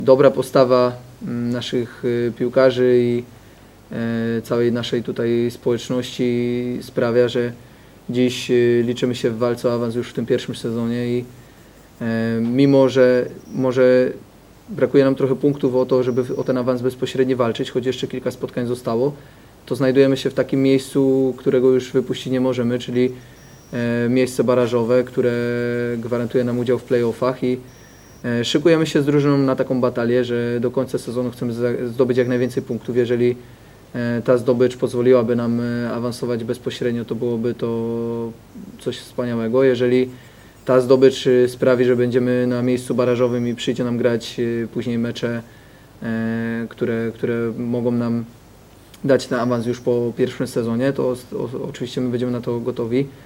dobra postawa naszych piłkarzy i całej naszej tutaj społeczności sprawia, że dziś liczymy się w walce o awans już w tym pierwszym sezonie i mimo, że może brakuje nam trochę punktów o to, żeby o ten awans bezpośrednio walczyć, choć jeszcze kilka spotkań zostało, to znajdujemy się w takim miejscu, którego już wypuścić nie możemy, czyli miejsce barażowe, które gwarantuje nam udział w play-offach i szykujemy się z drużyną na taką batalię, że do końca sezonu chcemy zdobyć jak najwięcej punktów. Jeżeli ta zdobycz pozwoliłaby nam awansować bezpośrednio, to byłoby to coś wspaniałego. Jeżeli ta zdobycz sprawi, że będziemy na miejscu barażowym i przyjdzie nam grać później mecze, które mogą nam dać ten awans już po pierwszym sezonie, to oczywiście my będziemy na to gotowi.